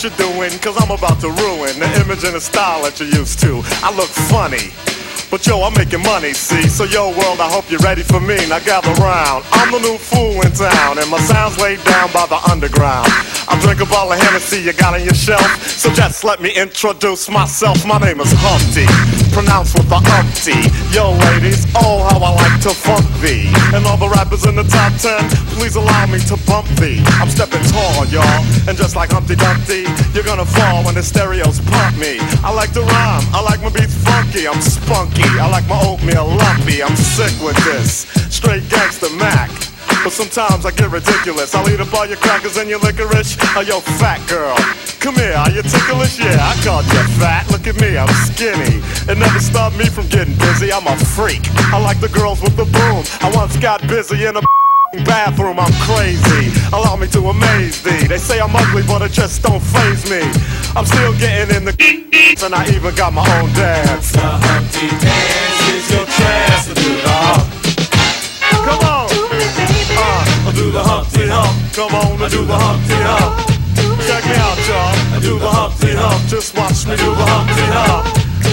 what you're doing, cause I'm about to ruin the image and the style that you're used to. I look funny, but yo, I'm making money, see? So yo, world, I hope you're ready for me. Now gather round. I'm the new fool in town, and my sound's laid down by the underground. I drink a bottle of Hennessy you got on your shelf, so just let me introduce myself. My name is Humpty, pronounced with the umpty. Yo, ladies, oh, how I like to funk thee. And all the rappers in the top 10, please allow me to bump thee. I'm stepping tall, y'all, and just like Humpty Dumpty, you're gonna fall when the stereos pump me. I like to rhyme, I like my beats funky, I'm spunky, I like my oatmeal lumpy, I'm sick with this, straight gangster Mac. But sometimes I get ridiculous. I'll eat up all your crackers and your licorice. Oh, yo, fat girl, come here, are you ticklish? Yeah, I called you fat. Look at me, I'm skinny. It never stopped me from getting busy. I'm a freak. I like the girls with the boom. I once got busy in a bathroom. I'm crazy. Allow me to amaze thee. They say I'm ugly, but it just don't faze me. I'm still getting in the and I even got my own dance. The Humpty Dance is your chance to do the hump. Come on. I do the Humpty Hump. Come on, I do the Humpty Hump. check me out, y'all. I do the Humpty Hump. Just watch me do the Humpty Hump.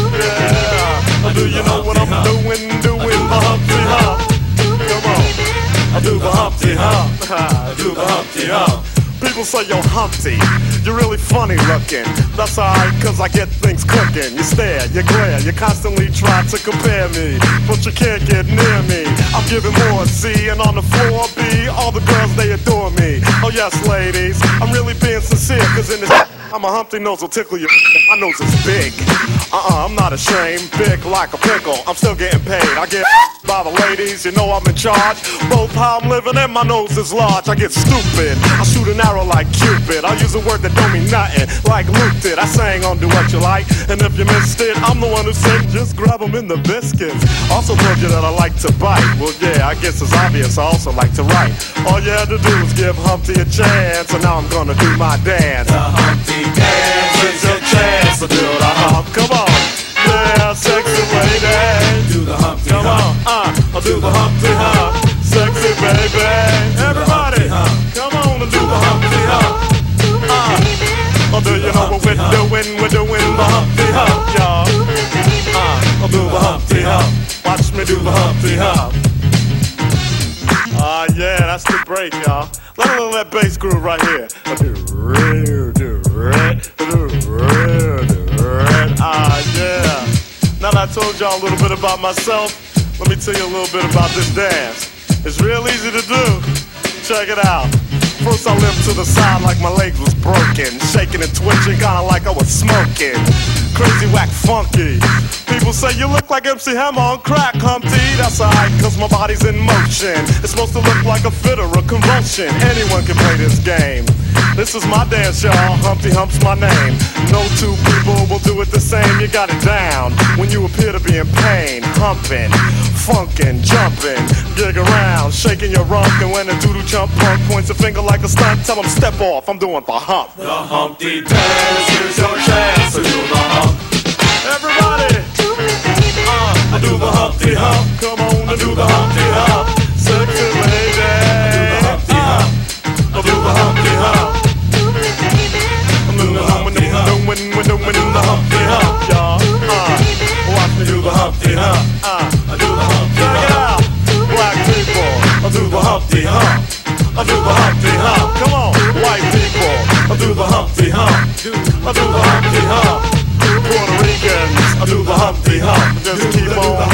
Yeah. Do you know what I'm doing? Doing the Humpty Hump. Come on. I do the Humpty Hump. I do the Humpty Hump. People say, yo, Humpty, you're really funny looking. That's alright, cause I get things cooking. You stare, you glare, you constantly try to compare me, but you can't get near me. I'm giving more C, and on the floor B, all the girls, they adore me. Oh yes, ladies, I'm really being sincere, cause in this I'm a Humpty nose will tickle you. My nose is big. I'm not ashamed. Big like a pickle. I'm still getting paid. I get by the ladies. You know I'm in charge. Both how I'm living and my nose is large. I get stupid. I shoot an arrow like Cupid. I use a word that don't mean nothing. Like Luke did. I sang on Do What You Like. And if you missed it, I'm the one who said just grab them in the biscuits. Also told you that I like to bite. Well, yeah, I guess it's obvious. I also like to write. All you had to do was give Humpty a chance. And now I'm gonna do my dance. The Humpty Dance is your chance to do the hump. Come on, yeah, sexy lady. Do the Humpty Come Hump. on, I'll do the Humpty Hump. Sexy baby, everybody, come on and do the Humpty Hump. Do you know what we're doing? We're doing the Humpty Hump, y'all. I'll do the Humpty Hump. Watch me do the Humpty Hump. Yeah, that's the break, y'all. Let that bass groove right here. Yeah. Now that I told y'all a little bit about myself, let me tell you a little bit about this dance. It's real easy to do. Check it out. First I limped to the side like my leg was broken, shaking and twitching kinda like I was smoking. Crazy, whack, funky. People say you look like MC Hammer on crack, Humpty. That's alright, cause my body's in motion. It's supposed to look like a fit or a convulsion. Anyone can play this game. This is my dance, y'all. Humpty Hump's my name. No two people will do it the same. You got it down when you appear to be in pain. Humping, funkin', jumping, gig around, shaking your rump. And when a doodle jump punk points a finger like a stunt, tell him step off, I'm doing the hump. The Humpty Dance is your chance to do the hump. Everybody, I do the Humpty Hump. come on and do the Humpty Hump. Sexy lady, I do the Humpty Hump. I do the Humpty Hump. We're doing the Humpty Hump, y'all. Watch me do the Humpty Hump. I do the Humpty Check it Hump. out, black people. I do the Humpty Hump. I do the Humpty Hump. Come on, white people. I do the Humpty Hump. I do the Humpty Hump. Puerto Ricans. I do the Humpty Hump. Just keep on